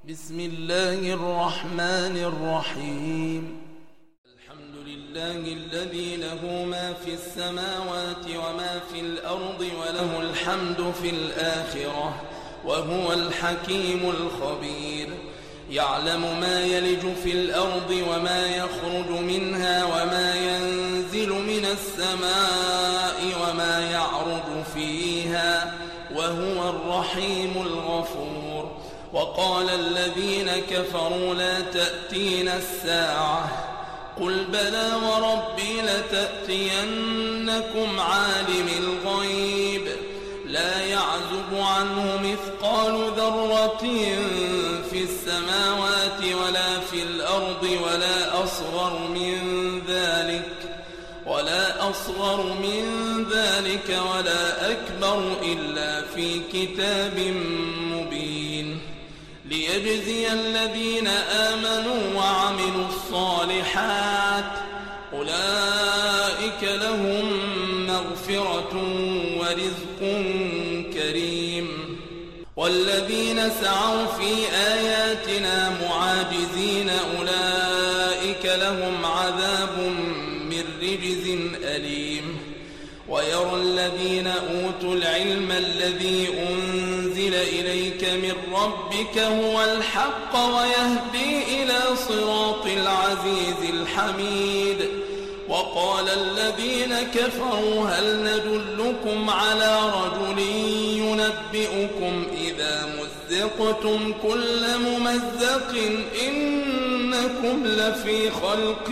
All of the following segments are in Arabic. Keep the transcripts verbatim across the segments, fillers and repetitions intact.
بسم الله الرحمن الرحيم. الحمد لله الذي له ما في السماوات وما في الأرض وله الحمد في الآخرة وهو الحكيم الخبير. يعلم ما يلج في الأرض وما يخرج منها وما ينزل من السماء وما يعرج فيها وهو الرحيم الغفور. وقال الذين كفروا لا تأتينا الساعة قل بلى وربي لتأتينكم عالم الغيب لا يعزب عنه مثقال ذرة في السماوات ولا في الأرض ولا أصغر من ذلك ولا أصغر من ذلك ولا أكبر إلا في كتاب مبين ليجزي الذين آمنوا وعملوا الصالحات أولئك لهم مغفرة ورزق كريم. والذين سعوا في آياتنا معاجزين أولئك لهم عذاب من رجز أليم. ويرى الذين أوتوا العلم الذي أنزل إليك من ربك هو الحق ويهدي إلى صراط العزيز الحميد. وقال الذين كفروا هل ندلكم على رجل ينبئكم إذا مزقتم كل ممزق إنكم لفي خلق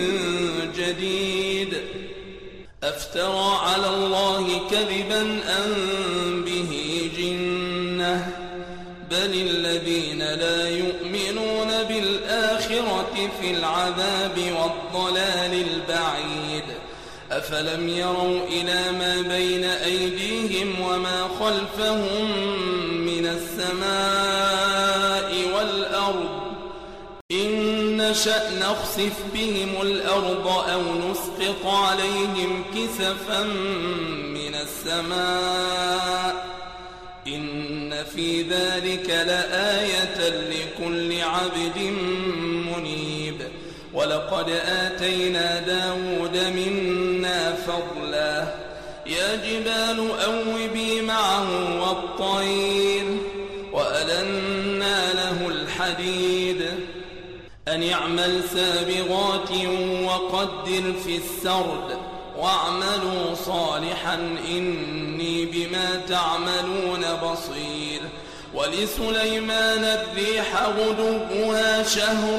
جديد أفترى على الله كذبا أم به جنة بل الذين لا يؤمنون بالآخرة في العذاب والضلال البعيد. أفلم يروا إلى ما بين أيديهم وما خلفهم من السماء والأرض إن نشأ نخسف بهم الأرض أو نسقط عليهم كسفا من السماء إن في ذلك لآية لكل عبد منيب. ولقد آتينا داود منا فضلا يا جبال أوبي معه والطير وألنا له الحديد أن يعمل سابغات وقدر في السرد واعملوا صالحا إني بما تعملون بصير. ولسليمان الريح غدوها شهر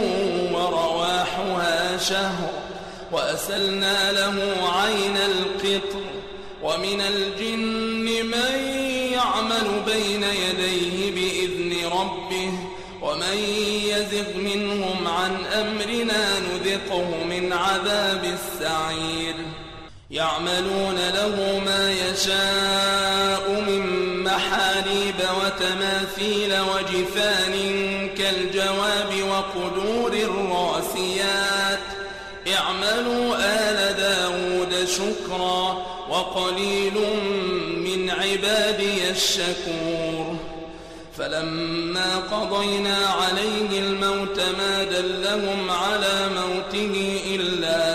ورواحها شهر وأسلنا له عين القطر. ومن الجن من يعمل بين يديه بإذن ربه ومن يزغ منهم عن أمرنا نذقه من عذاب السعير. يعملون له ما يشاء من محاريب وتماثيل وجفان كالجواب وقدور الراسيات اعملوا آل داود شكرا وقليل من عبادي الشكور. فلما قضينا عليه الموت ما دلهم على موته إلا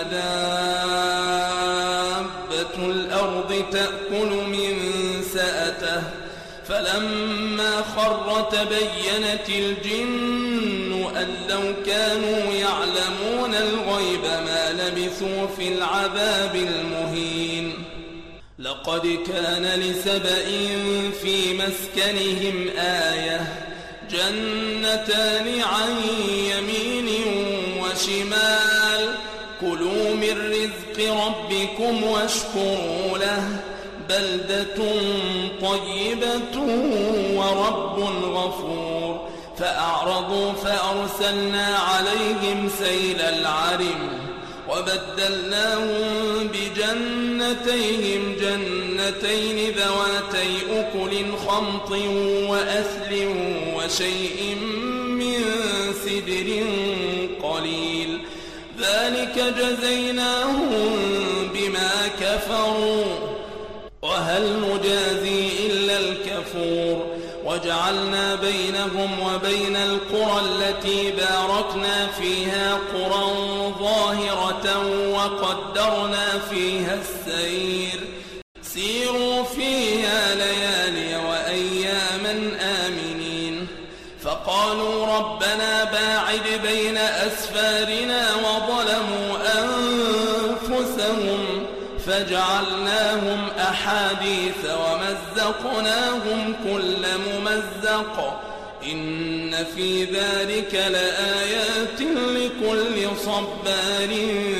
دابة الأرض تأكل من سأته فلما خر تبينت الجن أن لو كانوا يعلمون الغيب ما لبثوا في العذاب المهين. لقد كان لسبإ في مسكنهم آية جنتان عن يمين وشمال كلوا من رزق ربكم واشكروا له بلدة طيبة ورب غفور. فأعرضوا فأرسلنا عليهم سيل العرم وبدلناهم بجنتيهم جنتين ذواتي أكل خمط وأثل وشيء من سدر قليل ذلك جزيناهم بما كفروا وهل نجازي إلا الكفور. وجعل وجعلنا بينهم وبين القرى التي باركنا فيها قرى ظاهرة وقدرنا فيها السير سيروا فيها ليالي وأياما آمنين فقالوا ربنا باعد بين أسفارنا وظلموا أنفسهم فجعلناهم أحاديث ومزقناهم كل ممزق إن في ذلك لآيات لكل صبار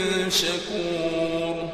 شكور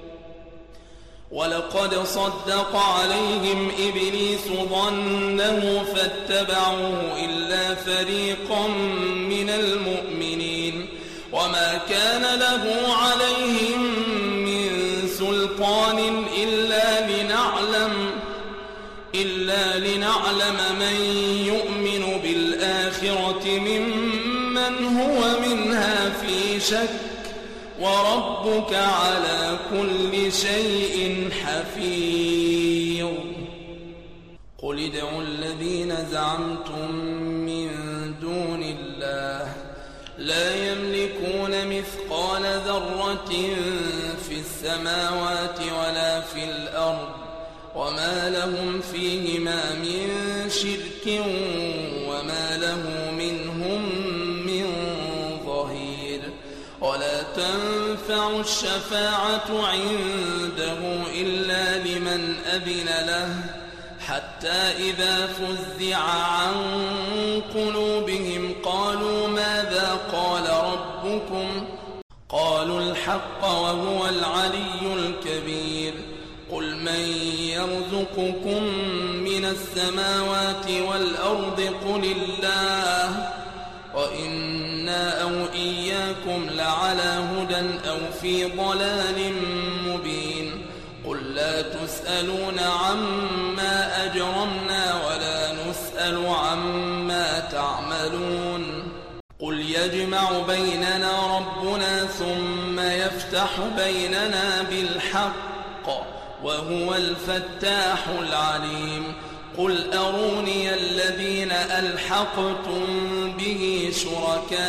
ولقد صدق عليهم إبليس ظنه فاتبعوه إلا فريقا من المؤمنين وما كان له عليهم من سلطان إلا لنعلم إلا لنعلم من يؤمن بالآخرة ممن هو منها في شك وربك على كل شيء حفيظ قل ادعوا الذين زعمتم من دون الله لا يملكون مثقال ذرة في السماوات ولا في الأرض وما لهم فيهما من شرك وما له منهم من ظهير ولا تنفع الشفاعة عنده إلا لمن أذن له حتى إذا فزع عن قلوبهم قالوا ماذا قال ربكم قالوا الحق وهو العلي الكبير قل من يرزقكم من السماوات والأرض قل الله وإنا أو إياكم لعلى هدى أو في ضلال مبين قل لا تسألون عما أجرمنا ولا نسأل عما تعملون قل يجمع بيننا ربنا ثم يفتح بيننا بالحق وهو الفتاح العليم قل أروني الذين ألحقتم به شركاء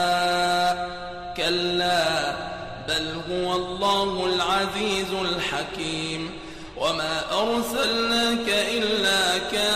كلا بل هو الله العزيز الحكيم وما أرسلناك إلا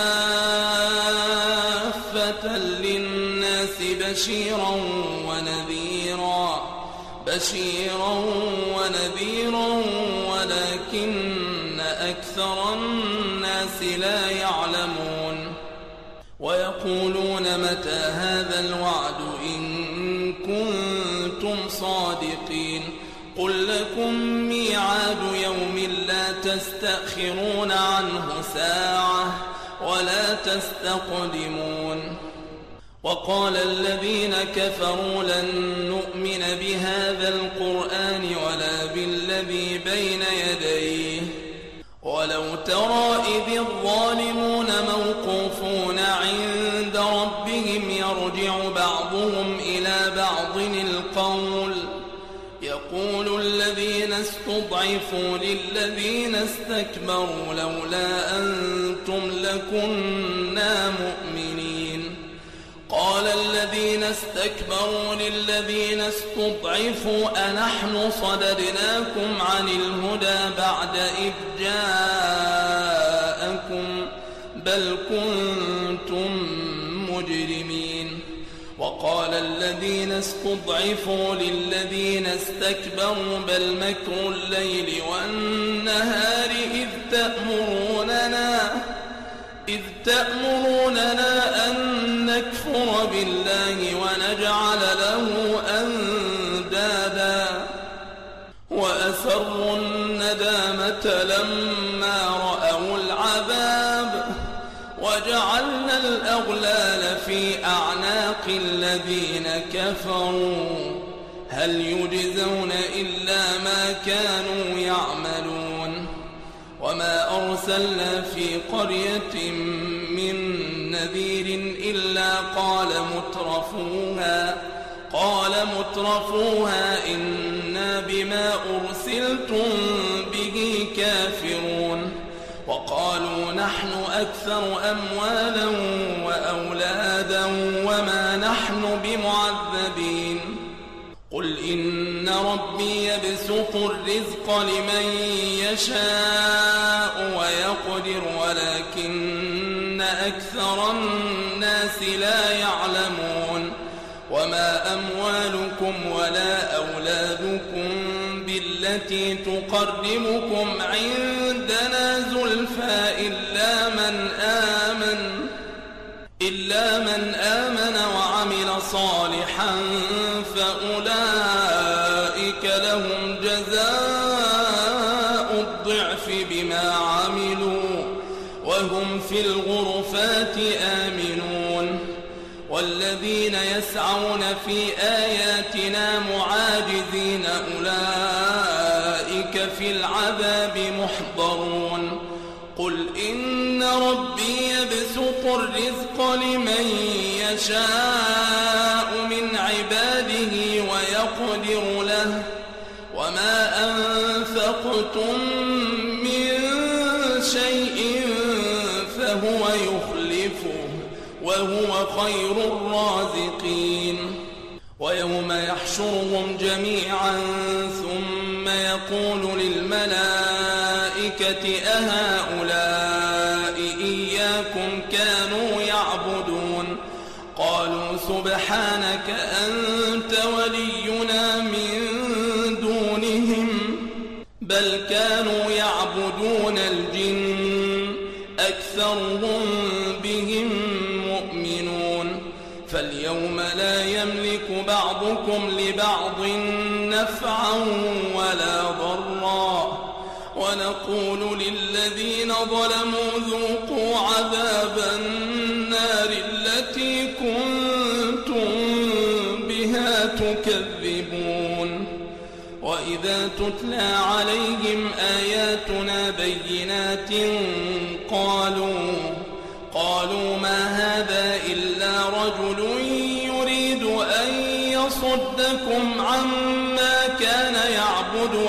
كافة للناس بشيرا ونذيرا بشيرا ونذيرا ولكن أكثر الناس لا يعلمون ويقولون متى هذا الوعد إن كنتم صادقين قل لكم ميعاد يوم لا تستأخرون عنه ساعة ولا تستقدمون وقال الذين كفروا لن نؤمن بهذا القرآن ولا بالذي بين يديه ولو ترى إذ الظالمون موقوفون عند ربهم يرجع بعضهم إلى بعض القول يقول الذين استضعفوا للذين استكبروا لولا أنتم لكنا مؤمنين قال الذين استكبروا للذين استضعفوا أنحن صددناكم عن الهدى بعد إذ جاءكم بل كنتم مجرمين وقال الذين استضعفوا للذين استكبروا بل مكر الليل والنهار إذ تأمروننا إذ تأمروننا أن نكفر بالله ونجعل له أندادا وأسروا الندامة لما رأوا العذاب وجعلنا الأغلال في أعناق الذين كفروا هل يجزون إلا ما كانوا يعملون وما أرسلنا في قرية من نذير إلا قال مترفوها قال مترفوها إنا بما أرسلتم به كافرون وقالوا نحن أكثر أموالا وأولادا وما نحن بمعذبين قل إن ربي يبسط الرزق لمن يشاء ويقدر ولكن أكثر الناس لا يعلمون وما أموالكم ولا أولادكم بالتي تقربكم عندنا زلفى إلا من آمن إلا من آمن وعمل صالحا فأولئك لهم جزاء الضعف بما عملوا وهم في الغرفات آمنون والذين يسعون في آياتنا معاجزين أولئك في العذاب محضرون قل إن ربي يبسط الرزق لمن يشاء من عباده ويقدر له وما أنفقتم من شيء فهو يخلفه وهو خير الرازقين ويوم يحشرهم جميعا ثم يقول للملائكة أهؤلاء إياكم كانوا يعبدون قالوا سبحانك أنت ولينا من دونهم بل كانوا يعبدون الجن أكثرهم بهم مؤمنون فاليوم لا يملك بعضكم لبعض نفعا ولا ضرا ونقول للذين ظلموا ذوقوا عذاب النار التي كنتم بها تكذبون وإذا تتلى عليهم آياتنا بينات قالوا قالوا ما هذا إلا رجل يريد أن يصدكم عما كان يعبد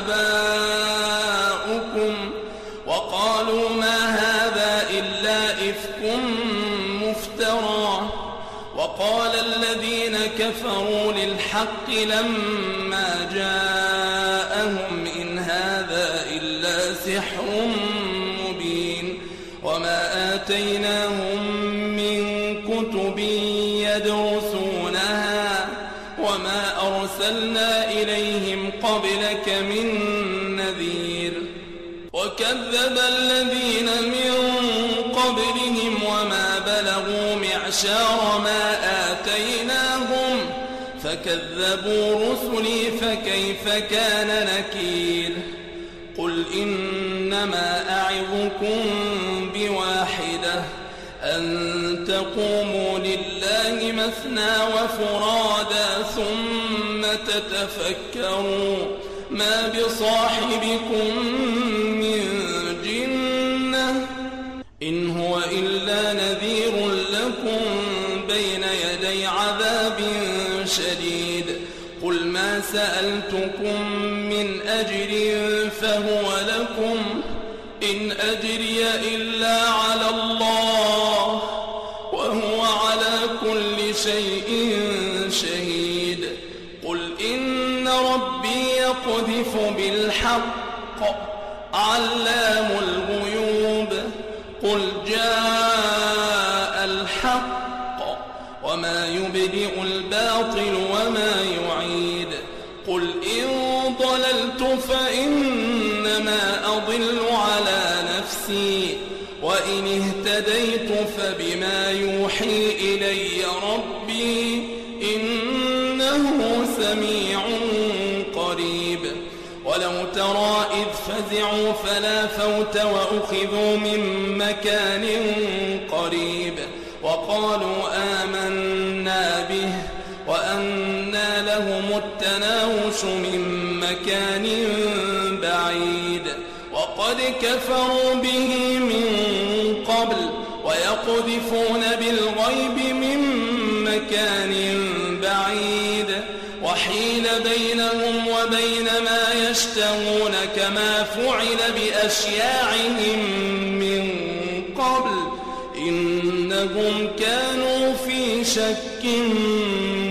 آباؤكم وقالوا ما هذا إلا إفك مفترى وقال الذين كفروا للحق لما جاءهم إن هذا إلا سحر مبين وما آتيناهم من كتب يدرسونها وما أرسلنا إليهم قبلك من نذير وكذب الذين من قبلهم وما بلغوا معشار ما آتيناهم فكذبوا رسلي فكيف كان نكير قل إنما أعظكم بواحدة أن تقوموا لله مثنى وفرادا ثم تتفكروا ما بصاحبكم من جنة إن هو إلا نذير لكم بين يدي عذاب شديد قل ما سألتكم من أجر فهو لكم إن أجري إلا على الله وهو على كل شيء شهيد قل إن ربي يقذف بالحق علام الغيوب قل جاء الحق وما يبدئ الباطل وما يعيد قل إن ضللت فإنما أضل على نفسي وإن اهتديت فبما يوحي إلي ربي إنه سميع قريب ولو ترى إذ فزعوا فلا فوت وأخذوا من مكان قريب وقالوا آمنا به وأنى لهم التناوش من مكان بعيد وقد كفروا به من قبل ويقذفون بالغيب من مكان بعيد وحيل بينهم وبين ما يشتهون كما فعل بأشياعهم من قبل شك